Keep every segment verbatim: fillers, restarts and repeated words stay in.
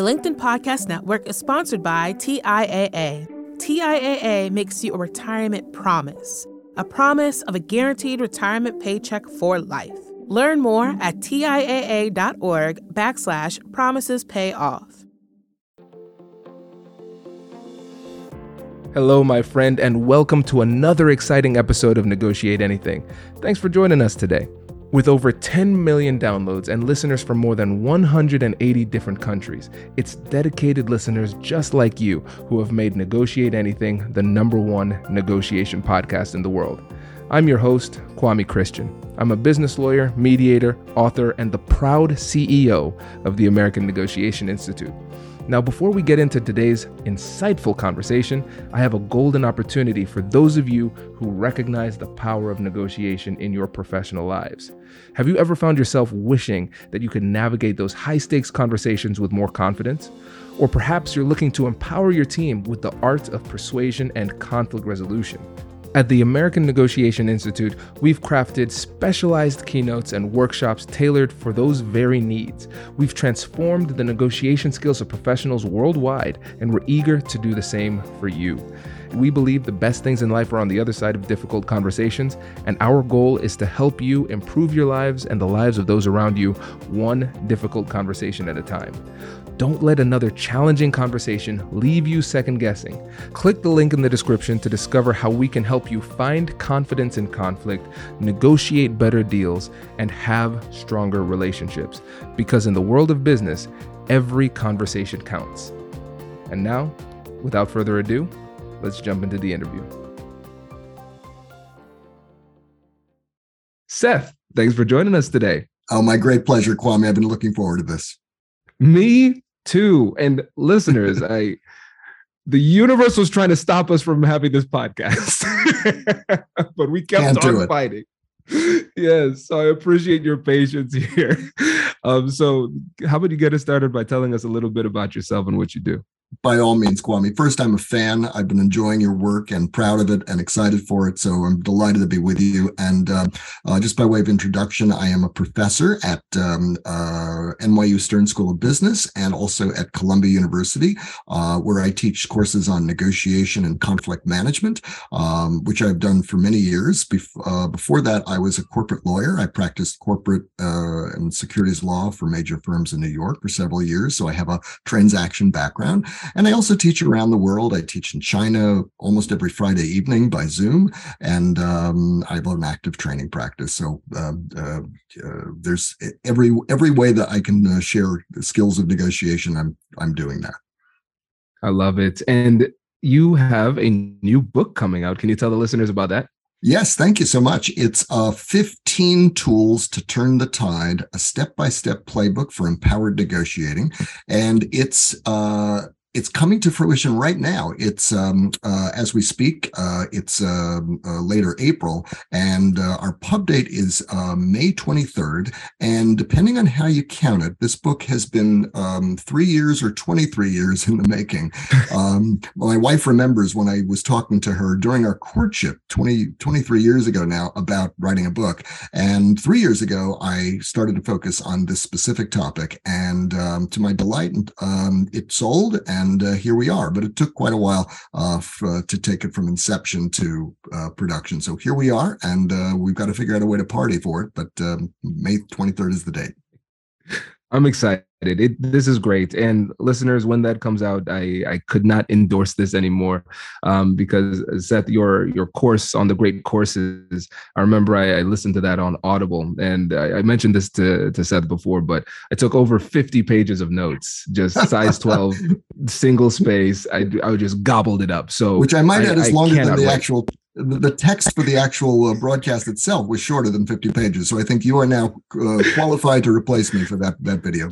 The LinkedIn Podcast Network is sponsored by T I A A. T I A A makes you a retirement promise, a promise of a guaranteed retirement paycheck for life. Learn more at TIAA.org backslash promises pay off. Hello, my friend, and welcome to another exciting episode of Negotiate Anything. Thanks for joining us today. With over ten million downloads and listeners from more than one hundred eighty different countries, it's dedicated listeners just like you who have made Negotiate Anything the number one negotiation podcast in the world. I'm your host, Kwame Christian. I'm a business lawyer, mediator, author, and the proud C E O of the American Negotiation Institute. Now, before we get into today's insightful conversation, I have a golden opportunity for those of you who recognize the power of negotiation in your professional lives. Have you ever found yourself wishing that you could navigate those high-stakes conversations with more confidence? Or perhaps you're looking to empower your team with the art of persuasion and conflict resolution. At the American Negotiation Institute, we've crafted specialized keynotes and workshops tailored for those very needs. We've transformed the negotiation skills of professionals worldwide, and we're eager to do the same for you. We believe the best things in life are on the other side of difficult conversations, and our goal is to help you improve your lives and the lives of those around you, one difficult conversation at a time. Don't let another challenging conversation leave you second guessing. Click the link in the description to discover how we can help you find confidence in conflict, negotiate better deals, and have stronger relationships. Because in the world of business, every conversation counts. And now, without further ado, let's jump into the interview. Seth, thanks for joining us today. Oh, my great pleasure, Kwame. I've been looking forward to this. Me too. And listeners, I the universe was trying to stop us from having this podcast, but we kept Can't on fighting. Yes, so I appreciate your patience here. Um, so how about you get us started by telling us a little bit about yourself and what you do? By all means, Kwame. First, I'm a fan. I've been enjoying your work and proud of it and excited for it. So I'm delighted to be with you. And uh, uh, just by way of introduction, I am a professor at um, uh, N Y U Stern School of Business and also at Columbia University, uh, where I teach courses on negotiation and conflict management, um, which I've done for many years. Bef- uh, before that, I was a corporate lawyer. I practiced corporate uh, and securities law for major firms in New York for several years. So I have a transaction background. And I also teach around the world. I teach in China almost every Friday evening by Zoom, and um, I have an active training practice. So uh, uh, uh, there's every every way that I can uh, share the skills of negotiation. I'm I'm doing that. I love it. And you have a new book coming out. Can you tell the listeners about that? Yes, thank you so much. It's uh, fifteen Tools to Turn the Tide, a step-by-step playbook for empowered negotiating, and it's uh, It's coming to fruition right now. It's um, uh, as we speak. Uh, it's uh, uh, later April, and uh, our pub date is uh, May twenty-third. And depending on how you count it, this book has been um, three years or twenty-three years in the making. Um, my wife remembers when I was talking to her during our courtship twenty, twenty-three years ago now about writing a book. And three years ago, I started to focus on this specific topic. And um, to my delight, um, it sold. And And uh, here we are, but it took quite a while uh, f- uh, to take it from inception to uh, production. So here we are, and uh, we've got to figure out a way to party for it. But um, May twenty-third is the date. I'm excited. It, this is great. And listeners, when that comes out, I, I could not endorse this anymore um, because Seth, your your course on the great courses, I remember I, I listened to that on Audible, and I, I mentioned this to, to Seth before, but I took over fifty pages of notes, just size twelve, single space. I, I just gobbled it up. So Which I might add is I longer than the wait. actual the text for the actual uh, broadcast itself was shorter than fifty pages. So I think you are now uh, qualified to replace me for that, that video.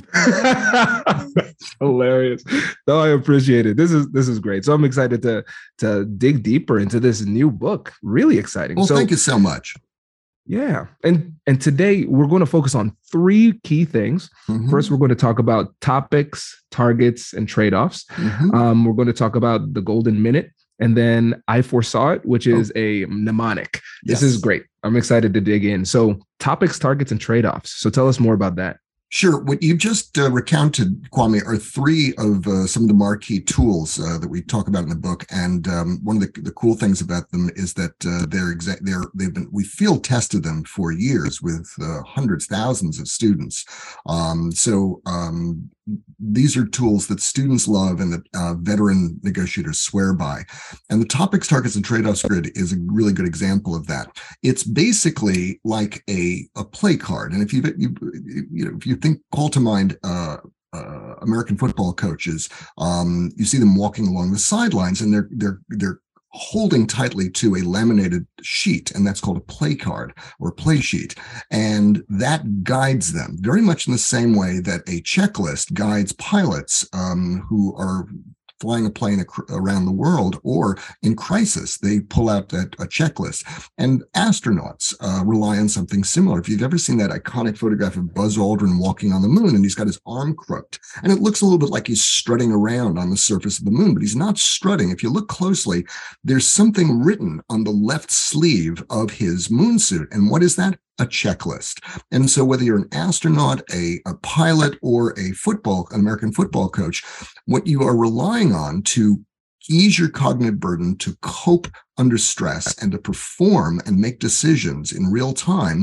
Hilarious. No, I appreciate it. This is, this is great. So I'm excited to, to dig deeper into this new book. Really exciting. Well, so, thank you so much. Yeah. And, and today we're going to focus on three key things. Mm-hmm. First, we're going to talk about topics, targets, and trade-offs. Mm-hmm. Um, we're going to talk about the golden minute. And then I foresaw it, which is oh. a mnemonic. This yes. is great. I'm excited to dig in. So topics, targets, and trade-offs. So tell us more about that. Sure. What you just uh, recounted, Kwame, are three of uh, some of the marquee tools uh, that we talk about in the book. And um, one of the, the cool things about them is that uh, they're exact. They're they've been we field tested them for years with uh, hundreds, thousands of students. Um, so um, these are tools that students love and that uh, veteran negotiators swear by. And the topics, targets, and trade-offs grid is a really good example of that. It's basically like a a play card. And if you you you know if you think call to mind uh, uh, American football coaches, um, you see them walking along the sidelines, and they're they're they're holding tightly to a laminated sheet, and that's called a play card or play sheet. And that guides them very much in the same way that a checklist guides pilots um, who are flying a plane ac- around the world, or in crisis, they pull out that, a checklist. And astronauts uh, rely on something similar. If you've ever seen that iconic photograph of Buzz Aldrin walking on the moon, and he's got his arm crooked, and it looks a little bit like he's strutting around on the surface of the moon, but he's not strutting. If you look closely, there's something written on the left sleeve of his moon suit. And what is that? A checklist. And so whether you're an astronaut, a, a pilot, or a football, an American football coach, what you are relying on to ease your cognitive burden, to cope under stress, and to perform and make decisions in real time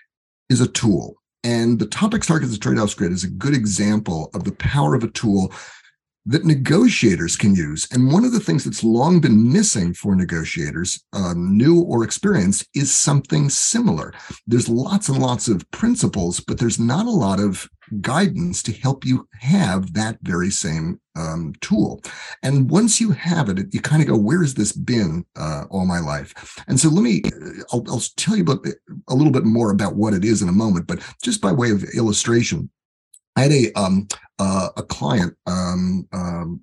is a tool. And the topics, targets, and trade-offs grid is a good example of the power of a tool that negotiators can use. And one of the things that's long been missing for negotiators, um, new or experienced, is something similar. There's lots and lots of principles, but there's not a lot of guidance to help you have that very same um, tool. And once you have it, you kind of go, where has this been uh, all my life? And so let me, I'll, I'll tell you about, a little bit more about what it is in a moment, but just by way of illustration, I had a um, uh, a client, um, um,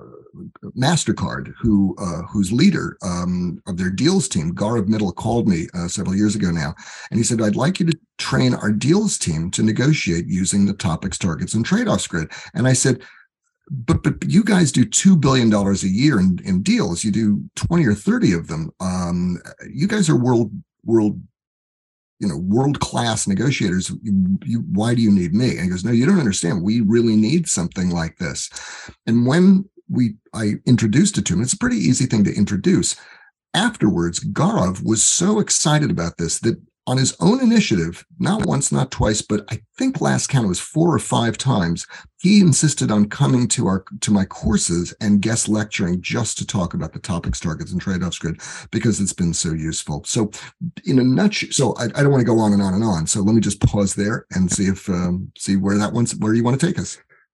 uh, MasterCard, who uh, whose leader um, of their deals team, Gaurav Mittal, called me uh, several years ago now, and he said, "I'd like you to train our deals team to negotiate using the topics, targets, and trade-offs grid." And I said, But but you guys do two billion dollars a year in, in deals. You do twenty or thirty of them. Um, you guys are world world. you know, world-class negotiators. You, you, why do you need me? And he goes, no, you don't understand. We really need something like this. And when we, I introduced it to him, it's a pretty easy thing to introduce. Afterwards, Gaurav was so excited about this that on his own initiative, not once, not twice, but I think last count it was four or five times, he insisted on coming to our to my courses and guest lecturing just to talk about the topics, targets, and trade-offs grid, because it's been so useful. So in a nutshell, so I, I don't want to go on and on and on. So let me just pause there and see if um, see where that one's where you want to take us.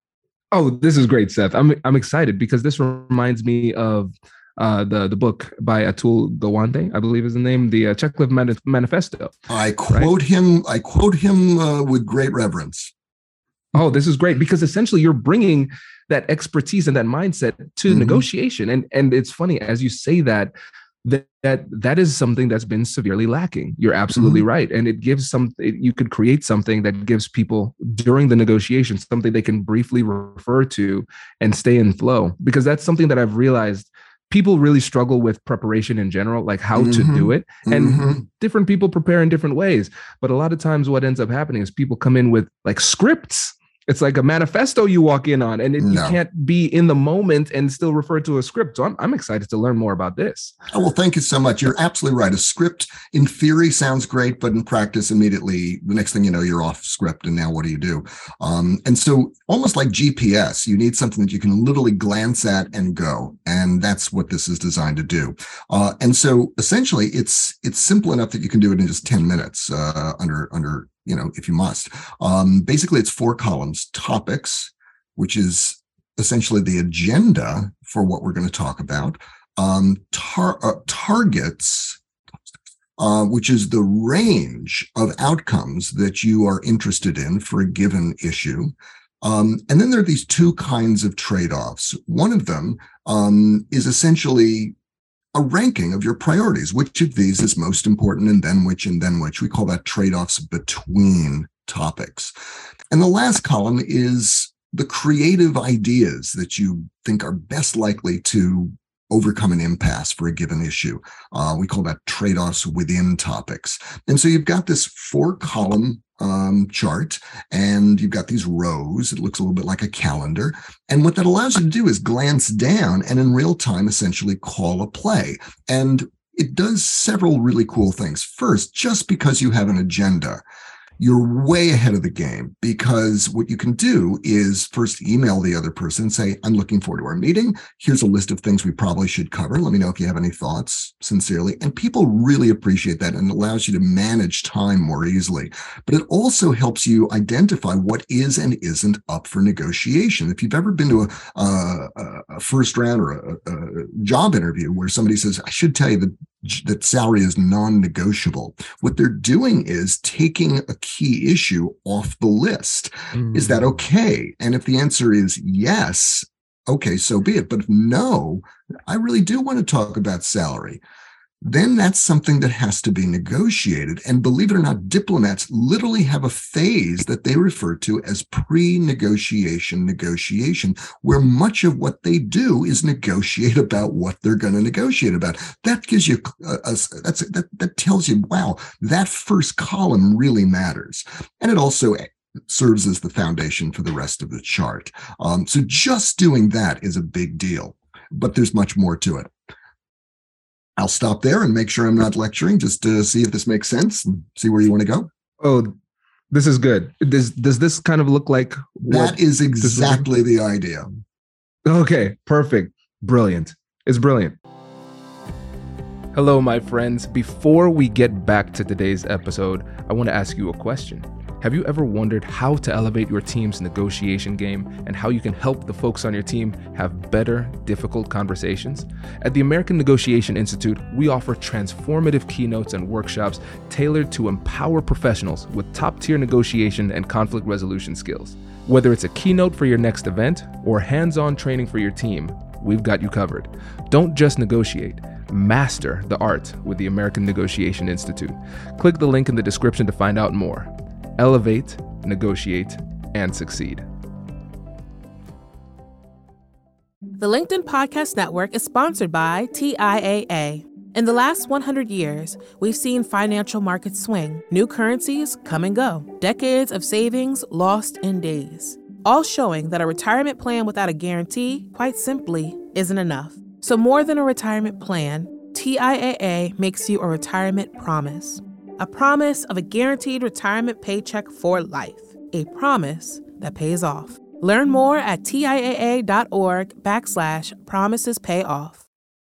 Oh, this is great, Seth. I'm I'm excited because this reminds me of Uh, the the book by Atul Gawande, I believe is the name, the uh, Checklist Manif- Manifesto. I quote right? him. I quote him uh, with great reverence. Oh, this is great because essentially you're bringing that expertise and that mindset to mm-hmm. negotiation, and and it's funny as you say that that that that is something that's been severely lacking. You're absolutely mm-hmm. right, and it gives some. It, you could create something that gives people during the negotiations something they can briefly refer to and stay in flow, because that's something that I've realized. People really struggle with preparation in general, like how mm-hmm. to do it. And mm-hmm. different people prepare in different ways. But a lot of times what ends up happening is people come in with like scripts. It's like a manifesto you walk in on, and it, no. you can't be in the moment and still refer to a script. So I'm, I'm excited to learn more about this. Oh, well, thank you so much. You're absolutely right. A script in theory sounds great, but in practice, immediately, the next thing you know, you're off script. And now what do you do? Um, and so almost like G P S, you need something that you can literally glance at and go. And that's what this is designed to do. Uh, and so essentially, it's it's simple enough that you can do it in just ten minutes uh, under under. you know, if you must. Um, basically, it's four columns: topics, which is essentially the agenda for what we're going to talk about; um, tar- uh, targets, uh, which is the range of outcomes that you are interested in for a given issue. Um, and then there are these two kinds of trade-offs. One of them um, is essentially a ranking of your priorities. Which of these is most important, and then which, and then which. We call that trade-offs between topics. And the last column is the creative ideas that you think are best likely to overcome an impasse for a given issue. Uh, we call that trade-offs within topics. And so you've got this four-column um, chart, and you've got these rows. It looks a little bit like a calendar. And what that allows you to do is glance down and in real time essentially call a play. And it does several really cool things. First, just because you have an agenda, you're way ahead of the game, because what you can do is first email the other person and say, I'm looking forward to our meeting. Here's a list of things we probably should cover. Let me know if you have any thoughts, sincerely. And people really appreciate that, and it allows you to manage time more easily. But it also helps you identify what is and isn't up for negotiation. If you've ever been to a, a, a first round or a, a job interview where somebody says, I should tell you that that salary is non-negotiable, what they're doing is taking a key issue off the list. Mm. Is that okay? And if the answer is yes, okay, so be it. But if no, I really do want to talk about salary, then that's something that has to be negotiated. And believe it or not, diplomats literally have a phase that they refer to as pre-negotiation negotiation, where much of what they do is negotiate about what they're going to negotiate about. That gives you a, a that's that that tells you, wow, that first column really matters. And it also serves as the foundation for the rest of the chart. Um, so just doing that is a big deal, but there's much more to it. I'll stop there and make sure I'm not lecturing, just to see if this makes sense and see where you want to go. Oh, this is good. Does, does this kind of look like that is exactly the idea. Okay, perfect. Brilliant. It's brilliant. Hello, my friends. Before we get back to today's episode, I want to ask you a question. Have you ever wondered how to elevate your team's negotiation game and how you can help the folks on your team have better, difficult conversations? At the American Negotiation Institute, we offer transformative keynotes and workshops tailored to empower professionals with top-tier negotiation and conflict resolution skills. Whether it's a keynote for your next event or hands-on training for your team, we've got you covered. Don't just negotiate. Master the art with the American Negotiation Institute. Click the link in the description to find out more. Elevate, negotiate, and succeed. The LinkedIn Podcast Network is sponsored by T I A A. In the last one hundred years, we've seen financial markets swing, new currencies come and go, decades of savings lost in days, all showing that a retirement plan without a guarantee, quite simply, isn't enough. So more than a retirement plan, T I A A makes you a retirement promise. A promise of a guaranteed retirement paycheck for life. A promise that pays off. Learn more at TIAA.org backslash promises pay off.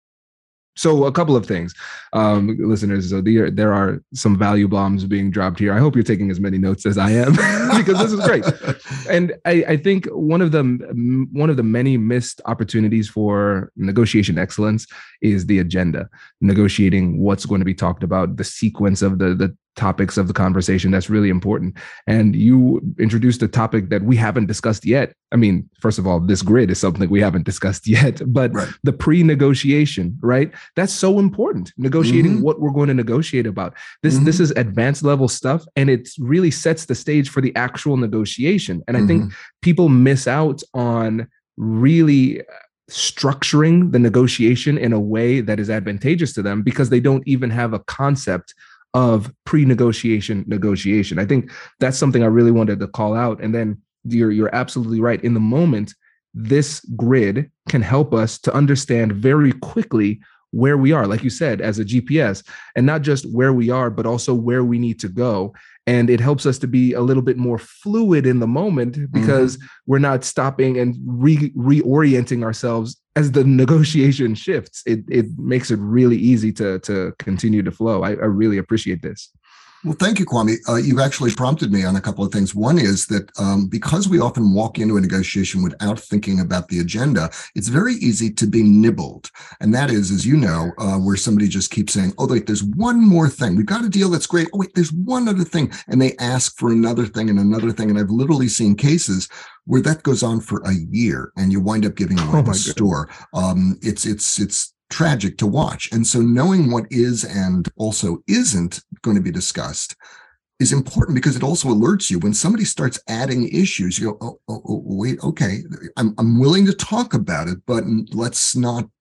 So a couple of things, um, listeners, so there, there are some value bombs being dropped here. I hope you're taking as many notes as I am, because this is great. And I, I think one of the one of the many missed opportunities for negotiation excellence is the agenda, negotiating what's going to be talked about, the sequence of the the topics of the conversation. That's really important. And you introduced a topic that we haven't discussed yet. I mean, first of all, this grid is something we haven't discussed yet, but right. The pre-negotiation, right? That's so important. Negotiating mm-hmm. what we're going to negotiate about. This, mm-hmm. this is advanced level stuff, and it really sets the stage for the actual negotiation. And I mm-hmm. think people miss out on really structuring the negotiation in a way that is advantageous to them, because they don't even have a concept of pre-negotiation negotiation. I think that's something I really wanted to call out. And then you're you're absolutely right. In the moment, this grid can help us to understand very quickly where we are, like you said, as a G P S, and not just where we are, but also where we need to go. And it helps us to be a little bit more fluid in the moment, because mm-hmm. we're not stopping and re- reorienting ourselves as the negotiation shifts. It it makes it really easy to, to continue to flow. I, I really appreciate this. Well, thank you, Kwame. Uh, you've actually prompted me on a couple of things. One is that um, because we often walk into a negotiation without thinking about the agenda, it's very easy to be nibbled. And that is, as you know, uh, where somebody just keeps saying, oh, wait, there's one more thing. We've got a deal that's great. Oh, wait, there's one other thing. And they ask for another thing and another thing. And I've literally seen cases where that goes on for a year and you wind up giving away oh the store. Um, it's, it's, it's, tragic to watch. And so knowing what is and also isn't going to be discussed is important, because it also alerts you when somebody starts adding issues. You go, oh, oh, oh wait, okay, I'm I'm willing to talk about it, but let's not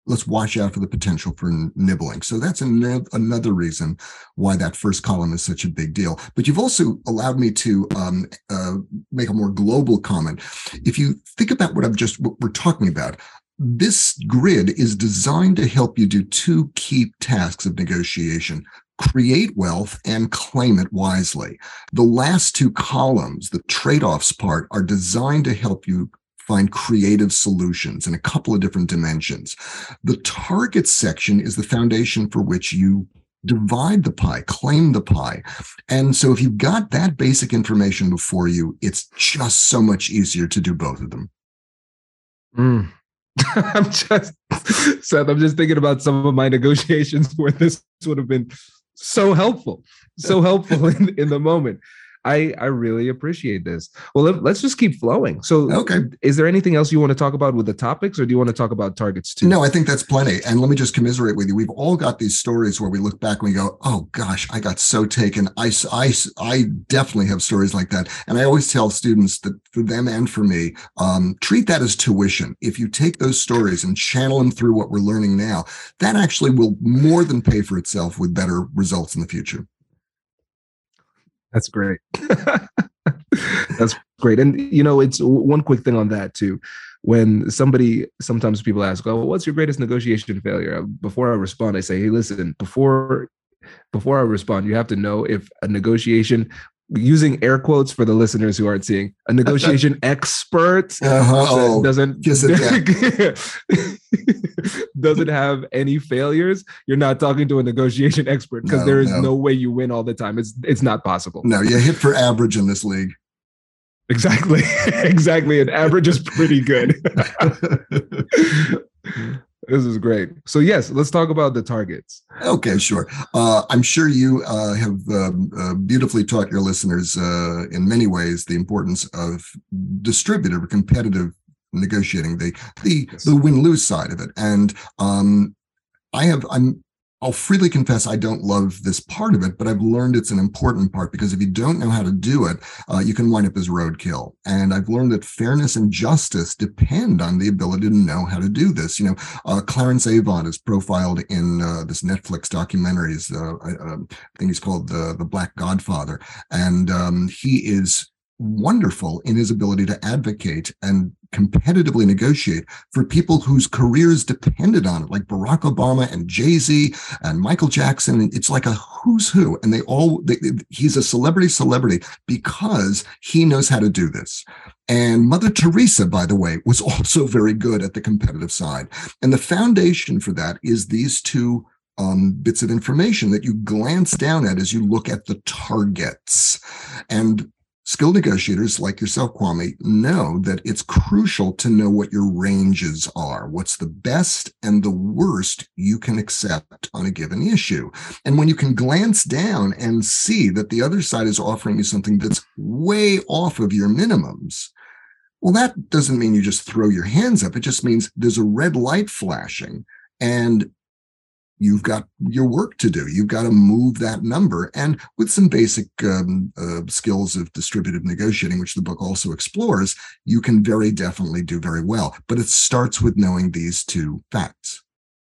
let's watch out for the potential for nibbling. So that's an, another reason why that first column is such a big deal. But you've also allowed me to um, uh, make a more global comment. If you think about what I've just what we're talking about, this grid is designed to help you do two key tasks of negotiation: create wealth and claim it wisely. The last two columns, the trade-offs part, are designed to help you find creative solutions in a couple of different dimensions. The target section is the foundation for which you divide the pie, claim the pie. And so if you've got that basic information before you, it's just so much easier to do both of them. Mm. I'm just, Seth, I'm just thinking about some of my negotiations where this would have been so helpful, so helpful in, in the moment. I, I really appreciate this. Well, let, let's just keep flowing. So, okay. Is there anything else you want to talk about with the topics, or do you want to talk about targets too? No, I think that's plenty. And let me just commiserate with you. We've all got these stories where we look back and we go, oh gosh, I got so taken. I, I, I definitely have stories like that. And I always tell students that for them and for me, um, treat that as tuition. If you take those stories and channel them through what we're learning now, that actually will more than pay for itself with better results in the future. That's great. That's great. And, you know, it's one quick thing on that, too. When somebody, sometimes people ask, oh, what's your greatest negotiation failure? Before I respond, I say, hey, listen, before, before I respond, you have to know if a negotiation, using air quotes for the listeners who aren't seeing, a negotiation expert uh-huh. oh, doesn't, doesn't have any failures, you're not talking to a negotiation expert, because no, there is no. no way you win all the time. It's it's not possible. No, you hit for average in this league. Exactly. Exactly. And average is pretty good. This is great. So yes, let's talk about the targets. Okay, sure. Uh, I'm sure you uh, have uh, uh, beautifully taught your listeners uh, in many ways the importance of distributed or competitive negotiating, the the, yes. the win-lose side of it. And um, I have I'm I'll freely confess I don't love this part of it, but I've learned it's an important part, because if you don't know how to do it, uh, you can wind up as roadkill. And I've learned that fairness and justice depend on the ability to know how to do this. You know, uh, Clarence Avant is profiled in uh, this Netflix documentary. Uh, I, uh, I think he's called the the Black Godfather, and um, he is wonderful in his ability to advocate and competitively negotiate for people whose careers depended on it, like Barack Obama and Jay-Z and Michael Jackson. It's like a who's who, and they all, they, he's a celebrity celebrity because he knows how to do this. And Mother Teresa, by the way, was also very good at the competitive side. And the foundation for that is these two Um, bits of information that you glance down at as you look at the targets. And skilled negotiators like yourself, Kwame, know that it's crucial to know what your ranges are, what's the best and the worst you can accept on a given issue. And when you can glance down and see that the other side is offering you something that's way off of your minimums, well, that doesn't mean you just throw your hands up. It just means there's a red light flashing, and you've got your work to do. You've got to move that number. And with some basic um, uh, skills of distributive negotiating, which the book also explores, you can very definitely do very well. But it starts with knowing these two facts.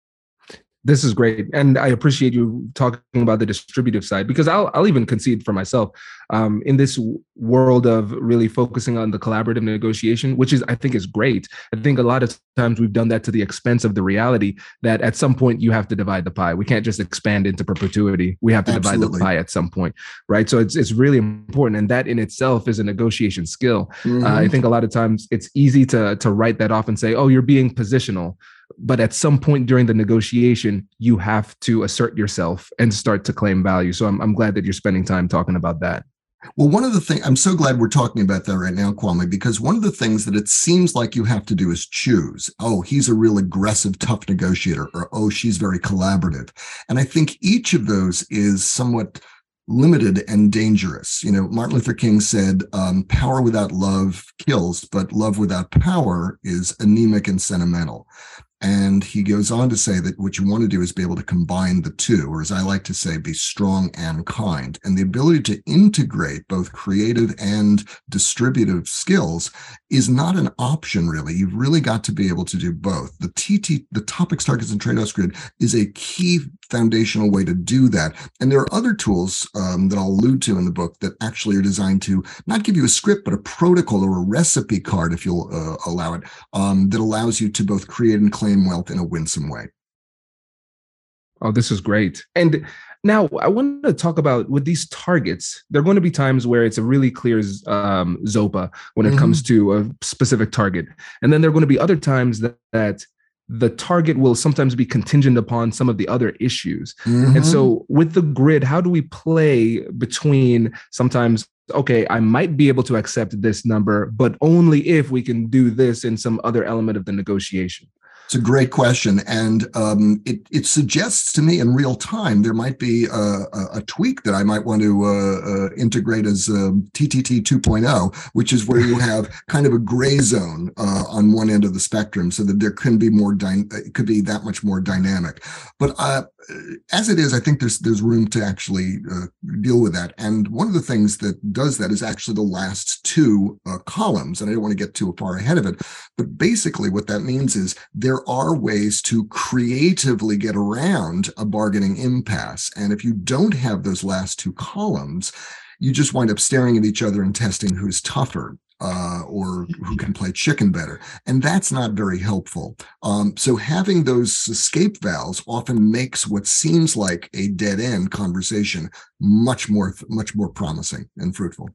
This is great. And I appreciate you talking about the distributive side, because I'll, I'll even concede for myself um, in this world of really focusing on the collaborative negotiation, which is, I think is great. I think a lot of times we've done that to the expense of the reality that at some point you have to divide the pie. We can't just expand into perpetuity. We have to Absolutely. divide the pie at some point, right? So it's, it's really important. And that in itself is a negotiation skill. Mm-hmm. Uh, I think a lot of times it's easy to, to write that off and say, oh, you're being positional. But at some point during the negotiation, you have to assert yourself and start to claim value. So I'm, I'm glad that you're spending time talking about that. Well, one of the things, I'm so glad we're talking about that right now, Kwame, because one of the things that it seems like you have to do is choose. Oh, he's a real aggressive, tough negotiator, or oh, she's very collaborative. And I think each of those is somewhat limited and dangerous. You know, Martin Luther King said, um, power without love kills, but love without power is anemic and sentimental. And he goes on to say that what you want to do is be able to combine the two, or as I like to say, be strong and kind. And the ability to integrate both creative and distributive skills is not an option, really. You've really got to be able to do both. The T T, the Topics, Targets, and Trade-offs grid is a key foundational way to do that. And there are other tools um, that I'll allude to in the book that actually are designed to not give you a script, but a protocol or a recipe card, if you'll uh, allow it, um, that allows you to both create and claim wealth in a winsome way. Oh, this is great. And now I want to talk about with these targets, there are going to be times where it's a really clear um, ZOPA when it mm-hmm. comes to a specific target. And then there are going to be other times that, that the target will sometimes be contingent upon some of the other issues. Mm-hmm. And so with the grid, how do we play between sometimes, okay, I might be able to accept this number, but only if we can do this in some other element of the negotiation? It's a great question. And um, it, it suggests to me in real time, there might be a, a, a tweak that I might want to uh, uh, integrate as uh, T T T two point oh, which is where you have kind of a gray zone uh, on one end of the spectrum so that there can be more, dy- it could be that much more dynamic. But uh, as it is, I think there's there's room to actually uh, deal with that. And one of the things that does that is actually the last two uh, columns. And I don't want to get too far ahead of it. But basically what that means is there are ways to creatively get around a bargaining impasse. And if you don't have those last two columns, you just wind up staring at each other and testing who's tougher. Uh, or who can play chicken better. And that's not very helpful. Um, so having those escape valves often makes what seems like a dead end conversation much more, much more promising and fruitful.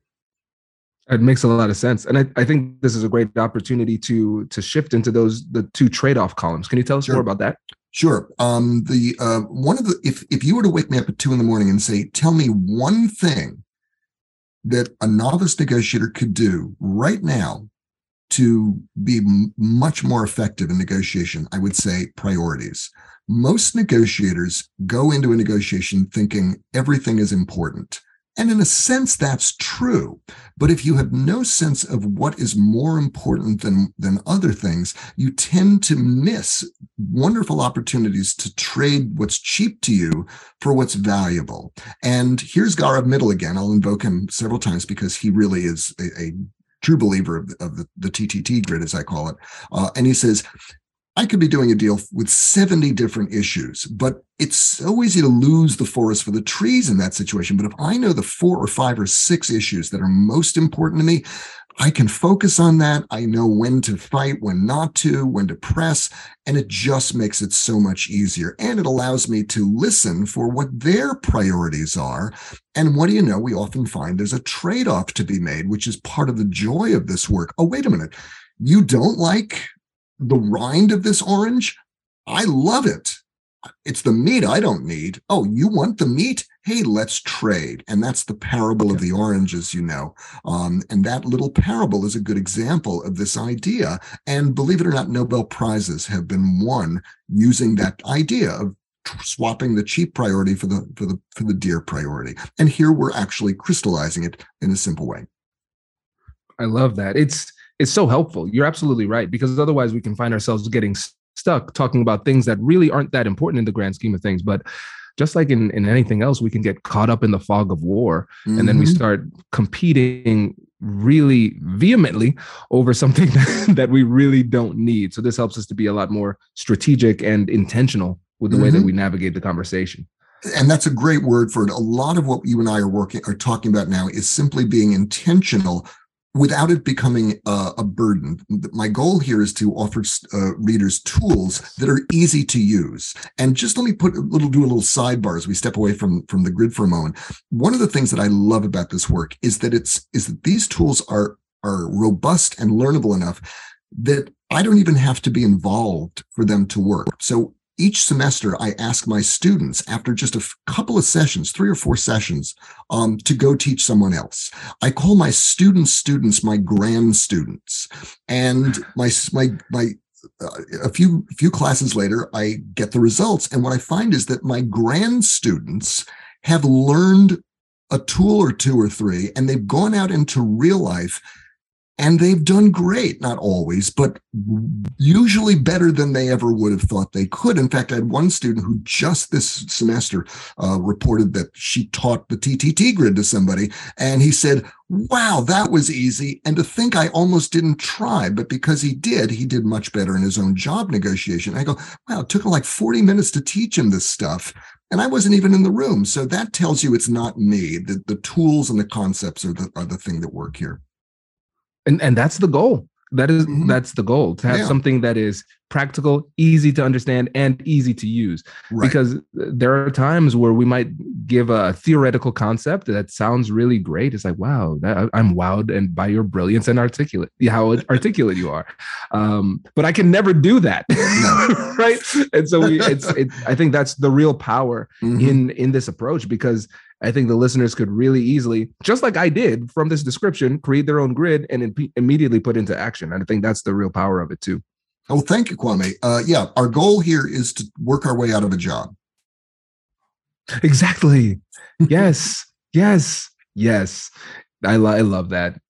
It makes a lot of sense. And I, I think this is a great opportunity to, to shift into those, the two trade-off columns. Can you tell us sure. more about that? Sure. Um, the uh, one of the, if, if you were to wake me up at two in the morning and say, tell me one thing that a novice negotiator could do right now to be m- much more effective in negotiation, I would say priorities. Most negotiators go into a negotiation thinking everything is important. And in a sense, that's true. But if you have no sense of what is more important than, than other things, you tend to miss wonderful opportunities to trade what's cheap to you for what's valuable. And here's Gaurav Mittal again. I'll invoke him several times because he really is a, a true believer of, of the, the T T T grid, as I call it. Uh, and he says, I could be doing a deal with seventy different issues, but it's so easy to lose the forest for the trees in that situation. But if I know the four or five or six issues that are most important to me, I can focus on that. I know when to fight, when not to, when to press, and it just makes it so much easier. And it allows me to listen for what their priorities are. And what do you know? We often find there's a trade-off to be made, which is part of the joy of this work. Oh, wait a minute. You don't like the rind of this orange? I love it. It's the meat I don't need. Oh, you want the meat? Hey, let's trade. And that's the parable of the orange, as you know. Um, and that little parable is a good example of this idea. And believe it or not, Nobel Prizes have been won using that idea of swapping the cheap priority for the for the for the dear priority. And here we're actually crystallizing it in a simple way. I love that. It's It's so helpful. You're absolutely right, because otherwise we can find ourselves getting stuck talking about things that really aren't that important in the grand scheme of things. But just like in, in anything else, we can get caught up in the fog of war. Mm-hmm. And then we start competing really vehemently over something that, that we really don't need. So this helps us to be a lot more strategic and intentional with the mm-hmm. way that we navigate the conversation. And that's a great word for it. A lot of what you and I are working are talking about now is simply being intentional without it becoming uh, a burden. My goal here is to offer uh, readers tools that are easy to use. And just let me put a little, do a little sidebar as we step away from, from the grid for a moment. One of the things that I love about this work is that it's is that these tools are are robust and learnable enough that I don't even have to be involved for them to work. So each semester, I ask my students, after just a f- couple of sessions, three or four sessions, um, to go teach someone else. I call my students' students my grand students. And my my my uh, a few few classes later, I get the results. And what I find is that my grand students have learned a tool or two or three, and they've gone out into real life And they've done great, not always, but usually better than they ever would have thought they could. In fact, I had one student who just this semester uh, reported that she taught the T T T grid to somebody, and he said, wow, that was easy. And to think I almost didn't try, but because he did, he did much better in his own job negotiation. I go, wow, it took like forty minutes to teach him this stuff. And I wasn't even in the room. So that tells you it's not me. The, the tools and the concepts are the, are the thing that work here. And and that's the goal. That is, mm-hmm. that's the goal, to have yeah. something that is practical, easy to understand, and easy to use. Right. Because there are times where we might give a theoretical concept that sounds really great. It's like, wow, that, I'm wowed and by your brilliance and articulate, how articulate you are. Um, but I can never do that, no. right? And so we, it's, it, I think that's the real power mm-hmm. in in this approach, because I think the listeners could really easily, just like I did from this description, create their own grid and imp- immediately put into action. And I think that's the real power of it too. Oh, thank you, Kwame. Uh, yeah, our goal here is to work our way out of a job. Exactly. Yes. yes. Yes. I, lo- I love that.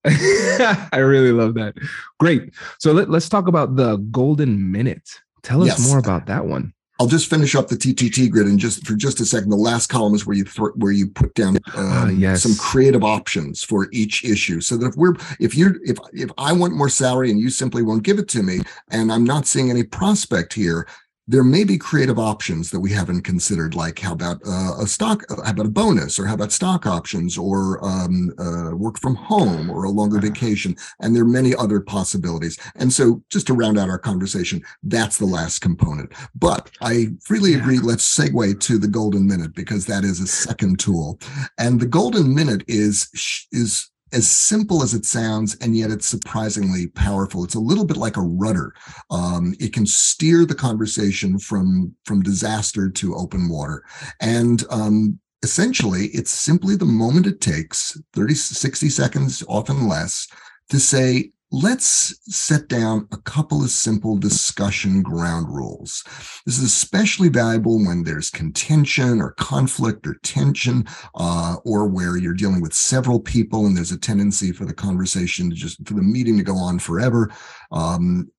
I really love that. Great. So let, let's talk about the golden minute. Tell us yes. more about that one. I'll just finish up the T T T grid, and just for just a second, the last column is where you th- where you put down um, uh, yes. some creative options for each issue. So that if we're if you're if if I want more salary and you simply won't give it to me, and I'm not seeing any prospect here, there may be creative options that we haven't considered, like how about uh, a stock, how about a bonus, or how about stock options, or um, uh, work from home, or a longer vacation. And there are many other possibilities. And so just to round out our conversation, that's the last component. But I freely yeah. agree, let's segue to the golden minute, because that is a second tool. And the golden minute is is as simple as it sounds, and yet it's surprisingly powerful. It's a little bit like a rudder. Um, it can steer the conversation from, from disaster to open water. And um, essentially, it's simply the moment it takes, thirty, sixty seconds, often less, to say, let's set down a couple of simple discussion ground rules. This is especially valuable when there's contention or conflict or tension, uh, or where you're dealing with several people and there's a tendency for the conversation to just, for the meeting to go on forever. Um,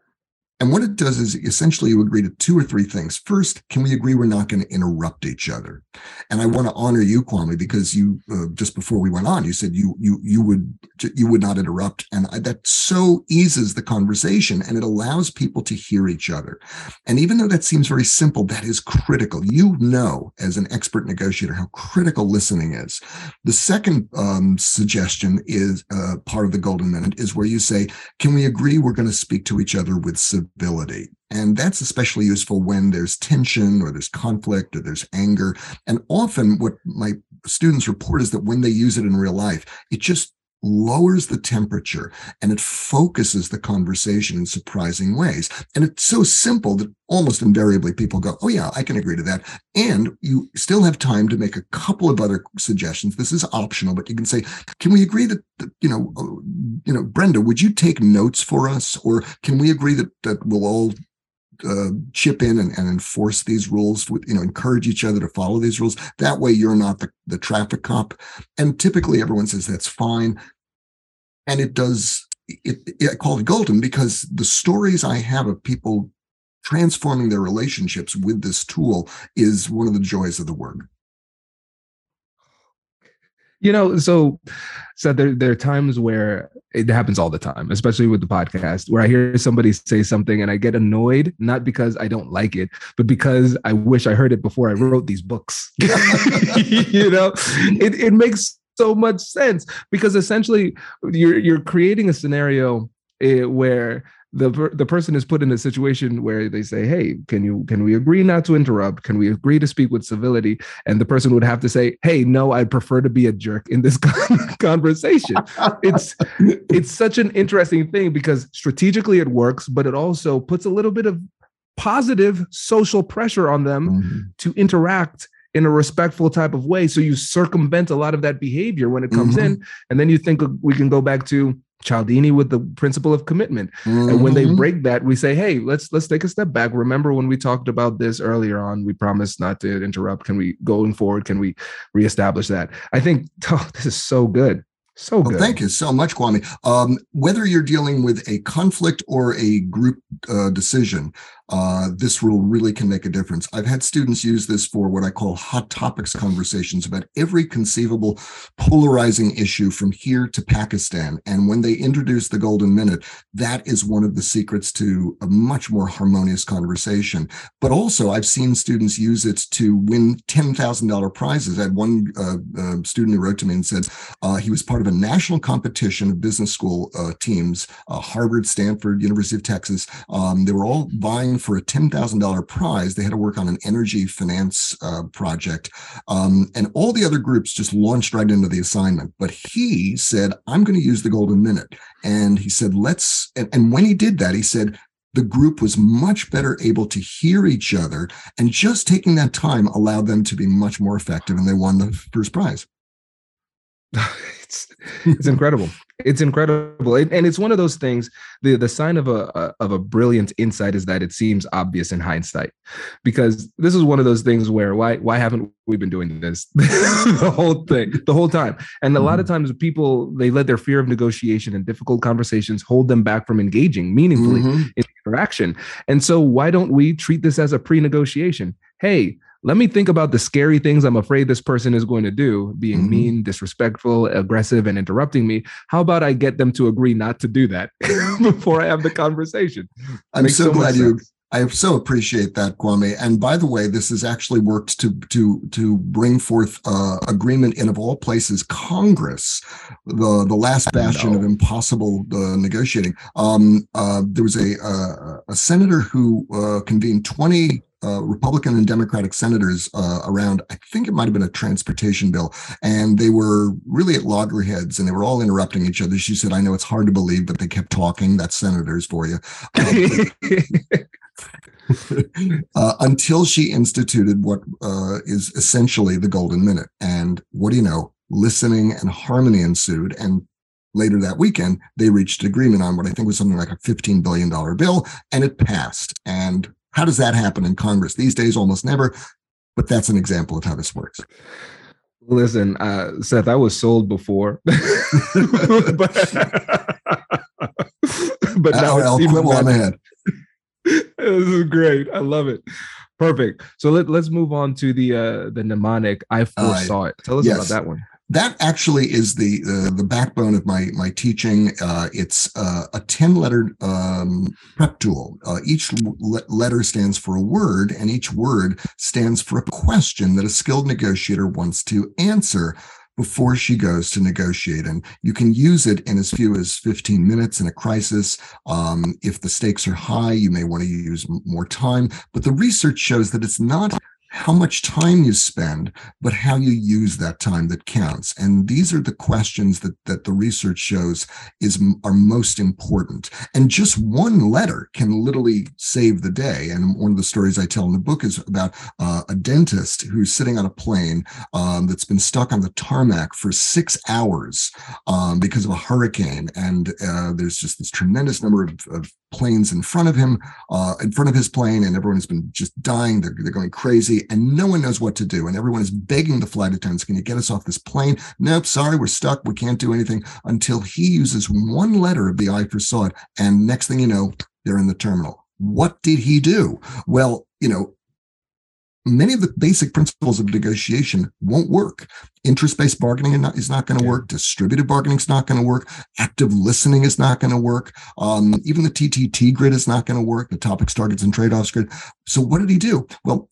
And what it does is essentially you agree to two or three things. First, can we agree we're not going to interrupt each other? And I want to honor you, Kwame, because you uh, just before we went on, you said you you you would you would not interrupt, and I, that so eases the conversation and it allows people to hear each other. And even though that seems very simple, that is critical. You know, as an expert negotiator, how critical listening is. The second um, suggestion is uh, part of the golden minute is where you say, can we agree we're going to speak to each other with civility? And that's especially useful when there's tension or there's conflict or there's anger. And often what my students report is that when they use it in real life, it just lowers the temperature and it focuses the conversation in surprising ways. And it's so simple that almost invariably people go, oh yeah, I can agree to that. And you still have time to make a couple of other suggestions. This is optional, but you can say, can we agree that, that you know, uh, you know, Brenda, would you take notes for us? Or can we agree that, that we'll all Uh, chip in and, and enforce these rules, with, you know, encourage each other to follow these rules. That way you're not the, the traffic cop. And typically everyone says that's fine. And it does, it, it, I call it golden because the stories I have of people transforming their relationships with this tool is one of the joys of the work. You know, so so there, there are times where it happens all the time, especially with the podcast, where I hear somebody say something and I get annoyed, not because I don't like it, but because I wish I heard it before I wrote these books. You know, it, it makes so much sense because essentially you're you're creating a scenario uh, where the the person is put in a situation where they say, hey, can you can we agree not to interrupt? Can we agree to speak with civility? And the person would have to say, hey, no, I prefer to be a jerk in this conversation. It's it's such an interesting thing because strategically it works, but it also puts a little bit of positive social pressure on them mm-hmm. to interact in a respectful type of way. So you circumvent a lot of that behavior when it comes mm-hmm. in. And then you think we can go back to Cialdini with the principle of commitment. Mm-hmm. And when they break that, we say, hey, let's let's take a step back. Remember when we talked about this earlier on, we promised not to interrupt. Can we, going forward, can we reestablish that? I think oh, this is so good. So Well, good. thank you so much, Kwame. Um, whether you're dealing with a conflict or a group uh, decision, uh, this rule really can make a difference. I've had students use this for what I call hot topics conversations about every conceivable polarizing issue from here to Pakistan. And when they introduce the golden minute, that is one of the secrets to a much more harmonious conversation. But also, I've seen students use it to win ten thousand dollars prizes. I had one uh, uh, student who wrote to me and said uh, he was part of a national competition of business school uh, teams, uh, Harvard, Stanford, University of Texas. Um, they were all vying for a ten thousand dollars prize. They had to work on an energy finance uh, project. Um, and all the other groups just launched right into the assignment. But he said, I'm going to use the golden minute. And he said, let's, and, and when he did that, he said, the group was much better able to hear each other, and just taking that time allowed them to be much more effective, and they won the first prize. it's it's incredible. It's incredible, it, and it's one of those things. The the sign of a, a of a brilliant insight is that it seems obvious in hindsight, because this is one of those things where why why haven't we been doing this the whole thing the whole time? And a lot of times people, they let their fear of negotiation and difficult conversations hold them back from engaging meaningfully Mm-hmm. in interaction. And so why don't we treat this as a pre-negotiation? Hey, let me think about the scary things I'm afraid this person is going to do, being Mhm. mean, disrespectful, aggressive, and interrupting me. How about I get them to agree not to do that before I have the conversation? I'm Makes so, so much glad you. sense. I so appreciate that, Kwame. And by the way, this has actually worked to to to bring forth uh, agreement in, of all places, Congress, the the last bastion No. of impossible uh, negotiating. Um, uh, there was a uh, a senator who uh, convened twenty Uh, Republican and Democratic senators uh, around, I think it might have been a transportation bill, and they were really at loggerheads, and they were all interrupting each other. She said, I know it's hard to believe, but they kept talking. That's senators for you. Um, uh, until she instituted what uh, is essentially the golden minute. And what do you know? Listening and harmony ensued. And later that weekend, they reached agreement on what I think was something like a fifteen billion dollars bill, and it passed. And how does that happen in Congress these days? Almost never. But that's an example of how this works. Listen, uh, Seth, I was sold before, but, but now I'll, it's I'll even quit while I'm better. ahead. This is great. I love it. Perfect. So let, let's move on to the uh, the mnemonic. I foresaw it. Tell us yes. about that one. That actually is the uh, the backbone of my my teaching. Uh, it's uh, a ten letter um, prep tool. Uh, each le- letter stands for a word, and each word stands for a question that a skilled negotiator wants to answer before she goes to negotiate. And you can use it in as few as fifteen minutes in a crisis. Um, if the stakes are high, you may want to use m- more time. But the research shows that it's not how much time you spend, but how you use that time that counts. And these are the questions that, that the research shows is are most important. And just one letter can literally save the day. And one of the stories I tell in the book is about uh, a dentist who's sitting on a plane um, that's been stuck on the tarmac for six hours um, because of a hurricane. And uh, there's just this tremendous number of, of planes in front of him, uh, in front of his plane, and everyone has been just dying. They're, they're going crazy, and no one knows what to do. And everyone is begging the flight attendants, can you get us off this plane? Nope, sorry, we're stuck. We can't do anything, until he uses one letter of the I foresaw it. And next thing you know, they're in the terminal. What did he do? Well, you know, many of the basic principles of negotiation won't work. Interest-based bargaining is not, is not going to work. Distributed bargaining is not going to work. Active listening is not going to work. Um, even the T T T grid is not going to work, the topics, targets, and trade-offs grid. So what did he do? Well,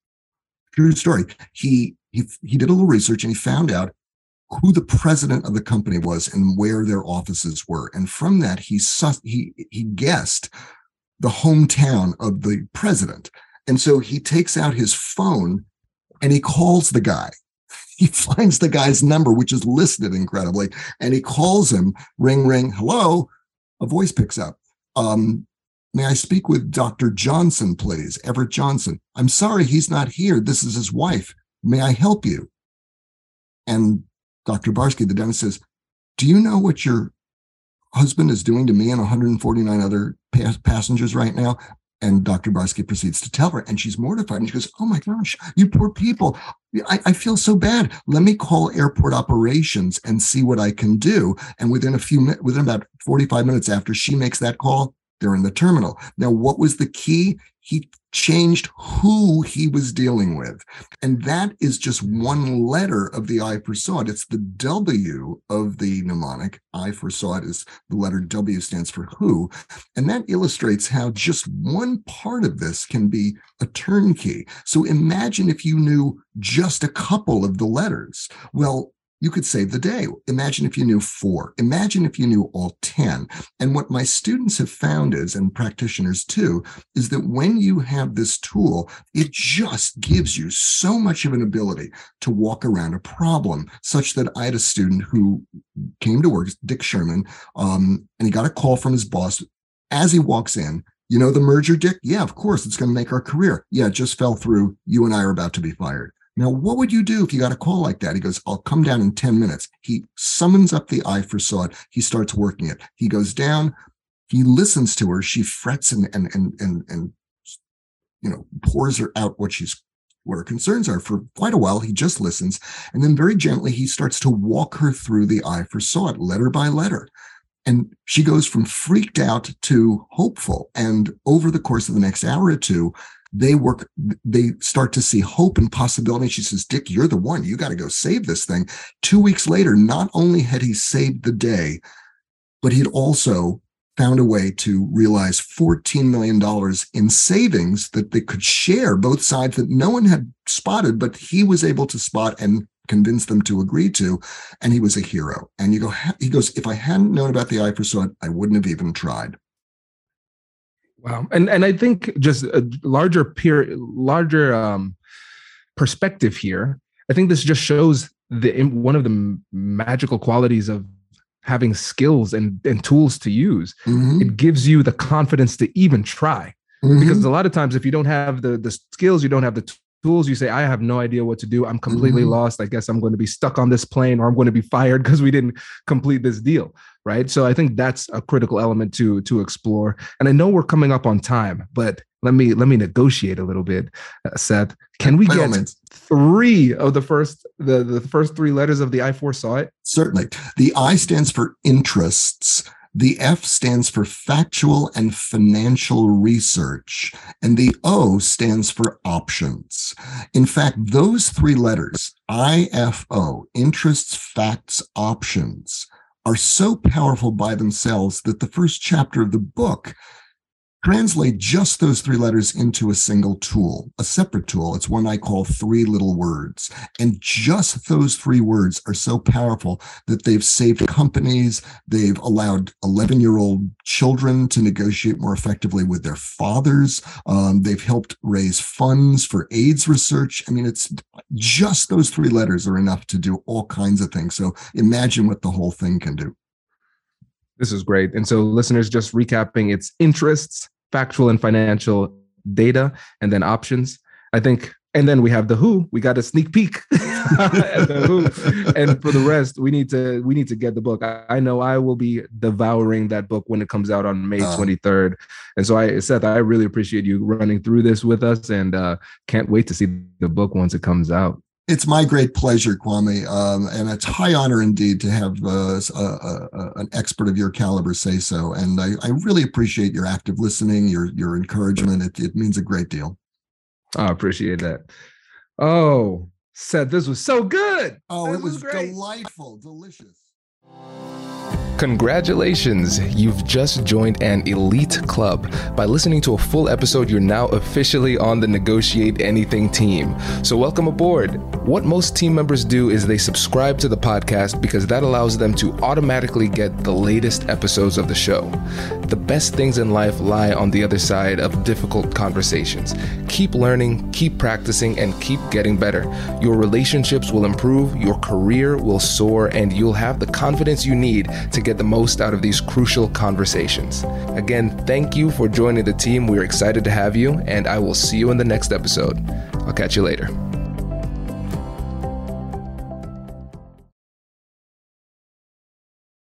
true story. He, he, he did a little research, and he found out who the president of the company was and where their offices were. And from that, he, sus- he, he guessed the hometown of the president. And so he takes out his phone and he calls the guy. He finds the guy's number, which is listed incredibly, and he calls him. Ring, ring, hello. A voice picks up. Um, may I speak with Doctor Johnson, please? Everett Johnson. I'm sorry, he's not here. This is his wife. May I help you? And Doctor Barsky, the dentist, says, do you know what your husband is doing to me and one hundred forty-nine other pas- passengers right now? And Doctor Barsky proceeds to tell her, and she's mortified. And she goes, oh my gosh, you poor people. I, I feel so bad. Let me call airport operations and see what I can do. And within a few minutes, within about forty-five minutes after she makes that call, they're in the terminal. Now, what was the key? He changed who he was dealing with. And that is just one letter of the I for SOT. It's the W of the mnemonic. I for SOT is the letter W, stands for who. And that illustrates how just one part of this can be a turnkey. So imagine if you knew just a couple of the letters. Well, you could save the day. Imagine if you knew four. Imagine if you knew all ten. And what my students have found is, and practitioners too, is that when you have this tool, it just gives you so much of an ability to walk around a problem, such that I had a student who came to work, Dick Sherman, um, and he got a call from his boss. As he walks in, you know the merger, Dick? Yeah, of course, it's going to make our career. Yeah, it just fell through. You and I are about to be fired. Now, what would you do if you got a call like that? He goes, I'll come down in ten minutes. He summons up the I for SOT. He starts working it. He goes down. He listens to her. She frets and, and, and, and, and you know, pours her out what she's, what her concerns are. For quite a while, he just listens. And then very gently, he starts to walk her through the I for SOT, letter by letter. And she goes from freaked out to hopeful. And over the course of the next hour or two, they work, they start to see hope and possibility. She says, Dick, you're the one. You got to go save this thing. Two weeks later, not only had he saved the day, but he'd also found a way to realize fourteen million dollars in savings that they could share, both sides, that no one had spotted, but he was able to spot and convince them to agree to. And he was a hero. And you go, he goes, if I hadn't known about the I for SOT, I wouldn't have even tried. Wow. And and I think just a larger peer, larger um, perspective here, I think this just shows the one of the magical qualities of having skills and, and tools to use. Mm-hmm. It gives you the confidence to even try. Mm-hmm. Because a lot of times if you don't have the, the skills, you don't have the t- tools, you say, I have no idea what to do. I'm completely mm-hmm. lost. I guess I'm going to be stuck on this plane, or I'm going to be fired because we didn't complete this deal. Right. So I think that's a critical element to, to explore. And I know we're coming up on time, but let me, let me negotiate a little bit, uh, Seth. Can we get three of the first, the, the first three letters of the I for SOT? Certainly. The I stands for interests. The F stands for factual and financial research, and the O stands for options. In fact, those three letters, I F O, interests, facts, options, are so powerful by themselves that the first chapter of the book translate just those three letters into a single tool, a separate tool. It's one I call three little words. And just those three words are so powerful that they've saved companies. They've allowed eleven-year-old children to negotiate more effectively with their fathers. Um, they've helped raise funds for AIDS research. I mean, it's just those three letters are enough to do all kinds of things. So imagine what the whole thing can do. This is great. And so listeners, just recapping, it's interests, factual and financial data, and then options. I think, and then we have the who. We got a sneak peek at the who. And for the rest, we need to we need to get the book. I, I know I will be devouring that book when it comes out on May twenty-third. And so I, Seth, I really appreciate you running through this with us, and uh, can't wait to see the book once it comes out. It's my great pleasure, Kwame, um, and it's high honor indeed to have uh, a, a, an expert of your caliber say so. And I, I really appreciate your active listening, your your encouragement. It, it means a great deal. I appreciate that. Oh, Seth, this was so good. Oh, this it was, was delightful, delicious. Congratulations, you've just joined an elite club. By listening to a full episode, you're now officially on the Negotiate Anything team. So welcome aboard. What most team members do is they subscribe to the podcast because that allows them to automatically get the latest episodes of the show. The best things in life lie on the other side of difficult conversations. Keep learning, keep practicing, and keep getting better. Your relationships will improve, your career will soar, and you'll have the confidence you need to get the most out of these crucial conversations. Again, thank you for joining the team. We're excited to have you, and I will see you in the next episode. I'll catch you later.